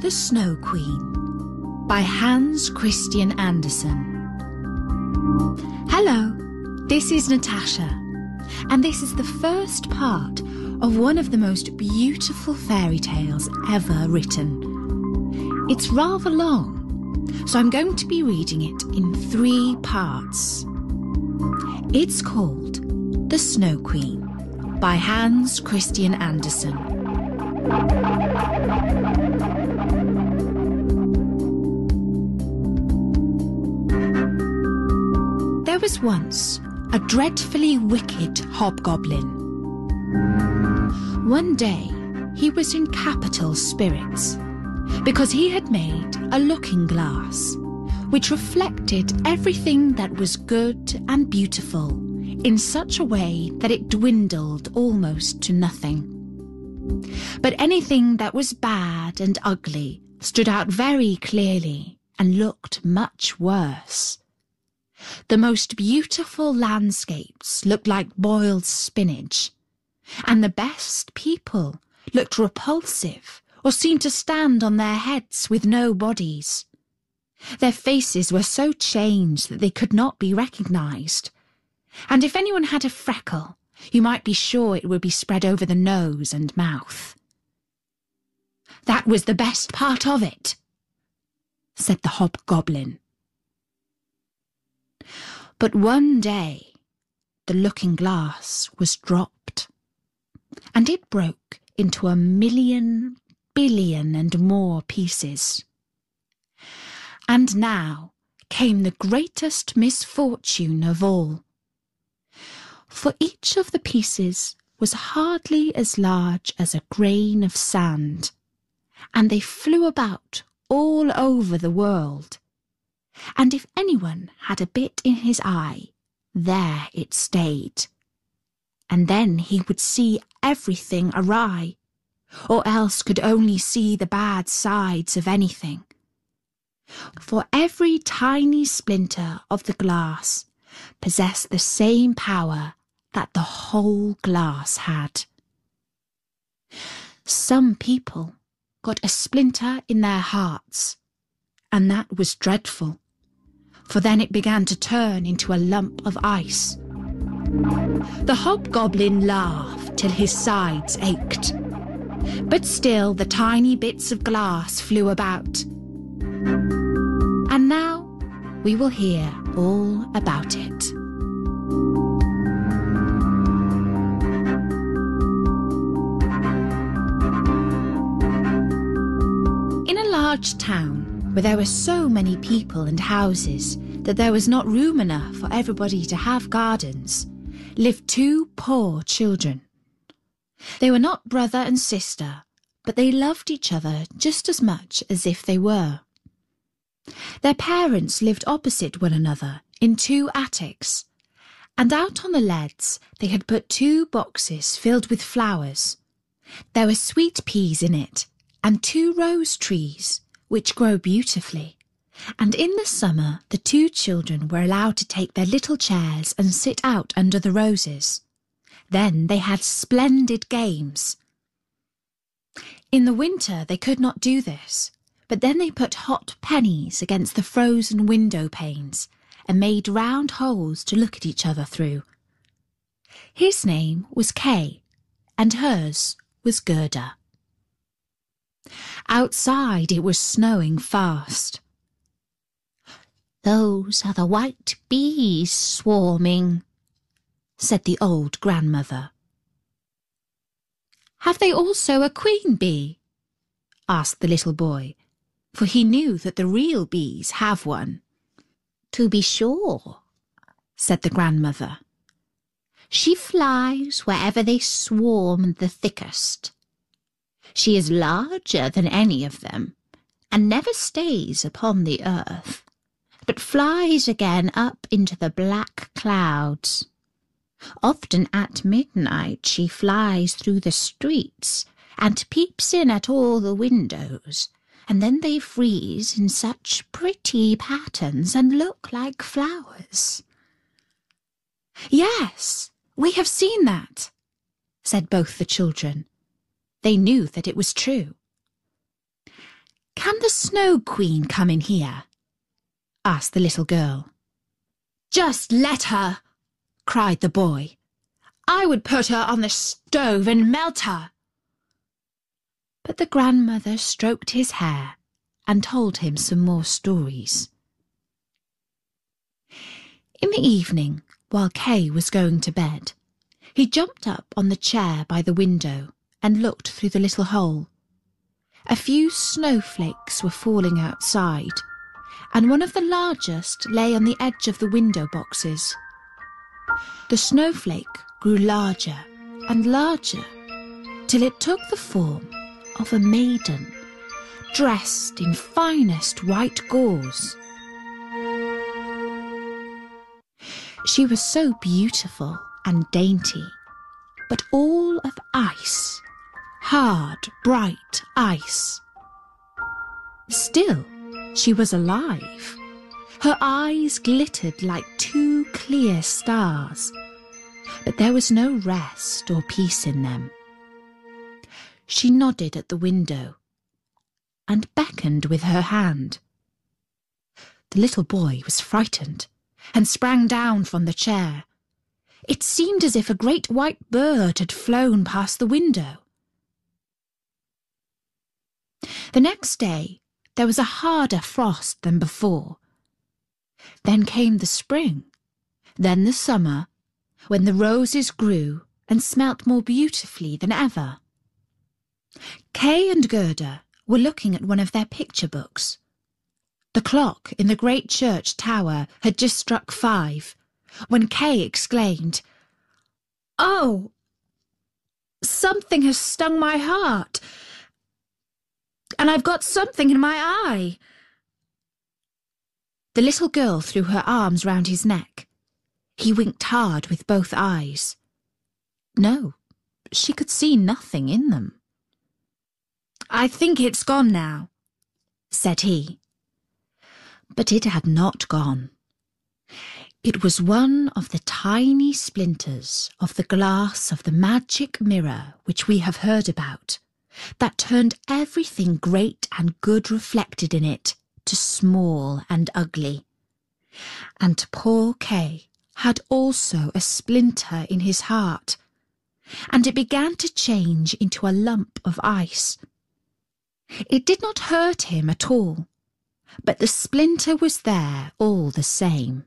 The Snow Queen by Hans Christian Andersen. Hello, this is Natasha, and this is the first part of one of the most beautiful fairy tales ever written. It's rather long, so I'm going to be reading it in 3 parts. It's called The Snow Queen by Hans Christian Andersen. There was once a dreadfully wicked hobgoblin. One day he was in capital spirits because he had made a looking glass which reflected everything that was good and beautiful in such a way that it dwindled almost to nothing. But anything that was bad and ugly stood out very clearly and looked much worse. The most beautiful landscapes looked like boiled spinach, and the best people looked repulsive or seemed to stand on their heads with no bodies. Their faces were so changed that they could not be recognised, and if anyone had a freckle, you might be sure it would be spread over the nose and mouth. "That was the best part of it," said the hobgoblin. But one day the looking glass was dropped, and it broke into 1,000,000 billion and more pieces. And now came the greatest misfortune of all. For each of the pieces was hardly as large as a grain of sand, and they flew about all over the world. And if anyone had a bit in his eye, there it stayed. And then he would see everything awry, or else could only see the bad sides of anything. For every tiny splinter of the glass possessed the same power that the whole glass had. Some people got a splinter in their hearts, and that was dreadful, for then it began to turn into a lump of ice. The hobgoblin laughed till his sides ached, but still the tiny bits of glass flew about. And now we will hear all about it. In a large town, where there were so many people and houses that there was not room enough for everybody to have gardens, lived 2 poor children. They were not brother and sister, but they loved each other just as much as if they were. Their parents lived opposite one another in 2 attics, and out on the leads they had put 2 boxes filled with flowers. There were sweet peas in it, and 2 rose trees, which grow beautifully, and in the summer the 2 children were allowed to take their little chairs and sit out under the roses. Then they had splendid games. In the winter they could not do this, but then they put hot pennies against the frozen window panes and made round holes to look at each other through. His name was Kay, and hers was Gerda. Outside it was snowing fast. "Those are the white bees swarming," said the old grandmother. "Have they also a queen bee?" asked the little boy, for he knew that the real bees have one. "To be sure," said the grandmother. "She flies wherever they swarm the thickest. She is larger than any of them, and never stays upon the earth, but flies again up into the black clouds. Often at midnight she flies through the streets and peeps in at all the windows, and then they freeze in such pretty patterns and look like flowers." "Yes, we have seen that," said both the children. They knew that it was true. "Can the Snow Queen come in here?" asked the little girl. "Just let her," cried the boy. "I would put her on the stove and melt her." But the grandmother stroked his hair and told him some more stories. In the evening, while Kay was going to bed, he jumped up on the chair by the window and looked through the little hole. A few snowflakes were falling outside, and one of the largest lay on the edge of the window boxes. The snowflake grew larger and larger till it took the form of a maiden dressed in finest white gauze. She was so beautiful and dainty, but all of ice, hard, bright ice. Still, she was alive. Her eyes glittered like two clear stars, but there was no rest or peace in them. She nodded at the window and beckoned with her hand. The little boy was frightened and sprang down from the chair. It seemed as if a great white bird had flown past the window. The next day there was a harder frost than before. Then came the spring, then the summer, when the roses grew and smelt more beautifully than ever. Kay and Gerda were looking at one of their picture books. The clock in the great church tower had just struck 5, when Kay exclaimed, "Oh, something has stung my heart, and I've got something in my eye." The little girl threw her arms round his neck. He winked hard with both eyes. No, she could see nothing in them. "I think it's gone now," said he. But it had not gone. It was one of the tiny splinters of the glass of the magic mirror which we have heard about, that turned everything great and good reflected in it to small and ugly. And poor Kay had also a splinter in his heart, and it began to change into a lump of ice. It did not hurt him at all, but the splinter was there all the same.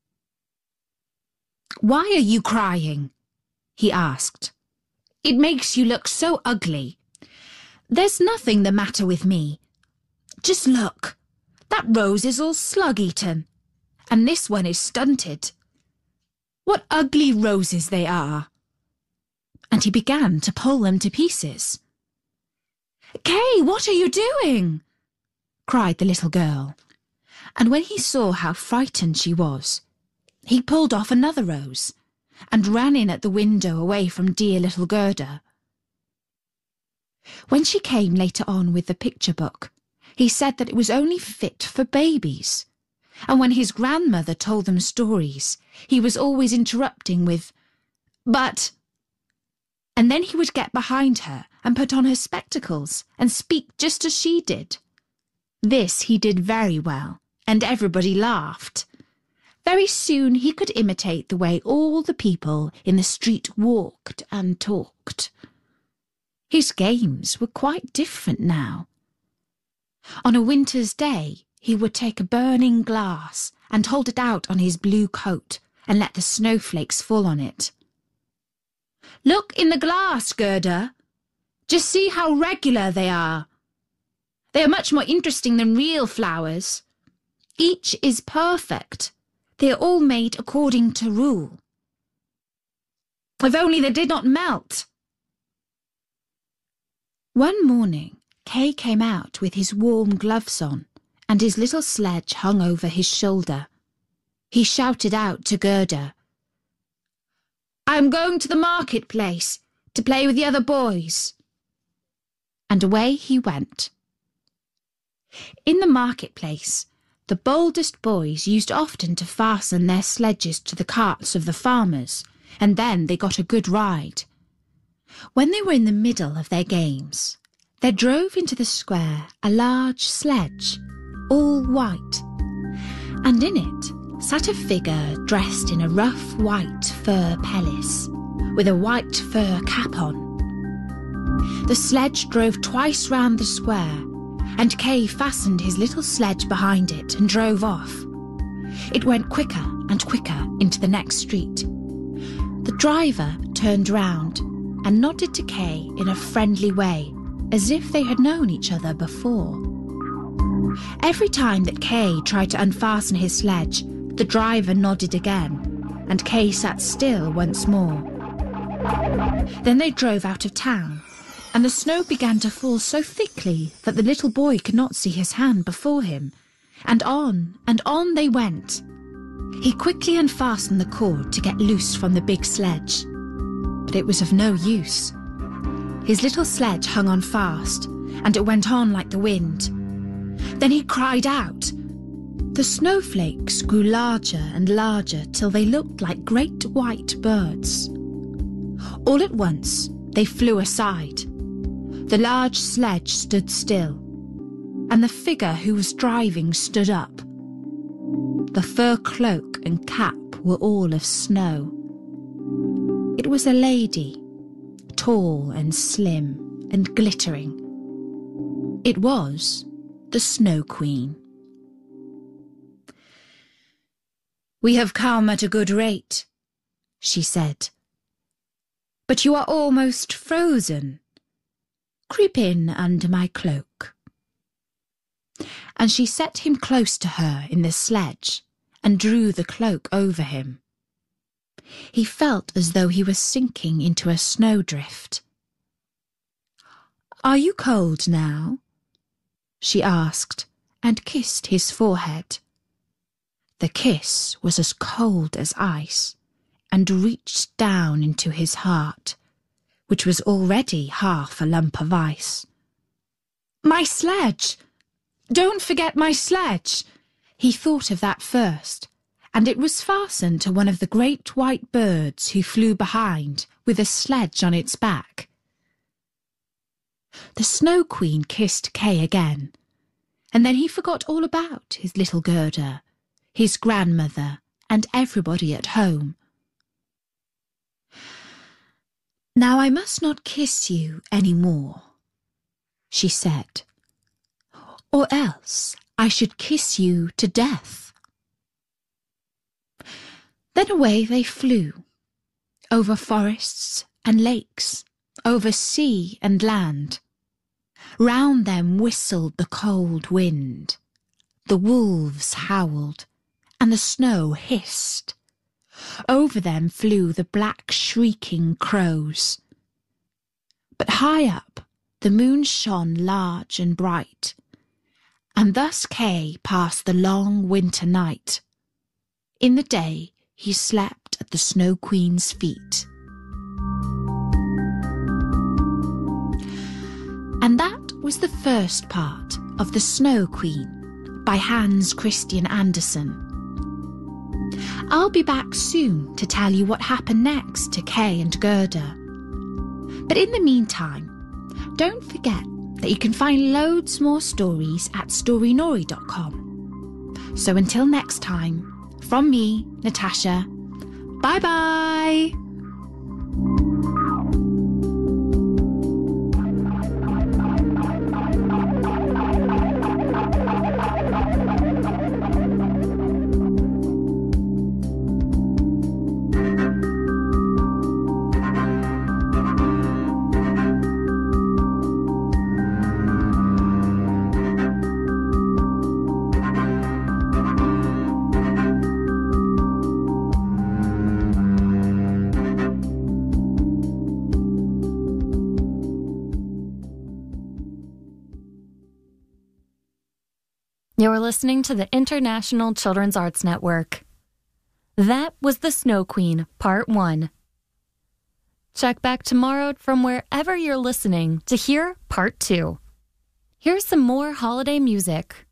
"Why are you crying?" he asked. "It makes you look so ugly." "There's nothing the matter with me. Just look, that rose is all slug-eaten, and this one is stunted. What ugly roses they are!" And he began to pull them to pieces. "Kay, what are you doing?" cried the little girl. And when he saw how frightened she was, he pulled off another rose and ran in at the window away from dear little Gerda. When she came later on with the picture book, he said that it was only fit for babies, and when his grandmother told them stories, he was always interrupting with, "But," and then he would get behind her and put on her spectacles and speak just as she did. This he did very well, and everybody laughed. Very soon he could imitate the way all the people in the street walked and talked. His games were quite different now. On a winter's day, he would take a burning glass and hold it out on his blue coat and let the snowflakes fall on it. "Look in the glass, Gerda. Just see how regular they are. They are much more interesting than real flowers. Each is perfect. They are all made according to rule. If only they did not melt." One morning, Kay came out with his warm gloves on, and his little sledge hung over his shoulder. He shouted out to Gerda, "I am going to the marketplace to play with the other boys." And away he went. In the marketplace, the boldest boys used often to fasten their sledges to the carts of the farmers, and then they got a good ride. When they were in the middle of their games, There drove into the square a large sledge, all white, and in it sat a figure dressed in a rough white fur pelisse, with a white fur cap on. The sledge drove twice round the square, and Kay fastened his little sledge behind it and drove off. It went quicker and quicker into the next street. The driver turned round and nodded to Kay in a friendly way, as if they had known each other before. Every time that Kay tried to unfasten his sledge, the driver nodded again, and Kay sat still once more. Then they drove out of town, and the snow began to fall so thickly that the little boy could not see his hand before him, and on they went. He quickly unfastened the cord to get loose from the big sledge, but it was of no use. His little sledge hung on fast, and it went on like the wind. Then he cried out. The snowflakes grew larger and larger till they looked like great white birds. All at once they flew aside. The large sledge stood still, and the figure who was driving stood up. The fur cloak and cap were all of snow. It was a lady, tall and slim and glittering. It was the Snow Queen. "We have come at a good rate," she said. "But you are almost frozen. Creep in under my cloak." And she set him close to her in the sledge and drew the cloak over him. He felt as though he was sinking into a snowdrift. "Are you cold now?" she asked, and kissed his forehead. The kiss was as cold as ice, and reached down into his heart, which was already half a lump of ice. "My sledge! Don't forget my sledge!" He thought of that first, and it was fastened to one of the great white birds who flew behind with a sledge on its back. The Snow Queen kissed Kay again, and then he forgot all about his little Gerda, his grandmother, and everybody at home. "Now I must not kiss you any more," she said, "or else I should kiss you to death." Then away they flew, over forests and lakes, over sea and land. Round them whistled the cold wind, the wolves howled, and the snow hissed. Over them flew the black shrieking crows. But high up the moon shone large and bright, and thus Kay passed the long winter night. In the day he slept at the Snow Queen's feet. And that was the first part of The Snow Queen by Hans Christian Andersen. I'll be back soon to tell you what happened next to Kay and Gerda. But in the meantime, don't forget that you can find loads more stories at storynori.com. So until next time, from me, Natasha, bye-bye! You're listening to the International Children's Arts Network. That was The Snow Queen, Part 1. Check back tomorrow from wherever you're listening to hear Part 2. Here's some more holiday music.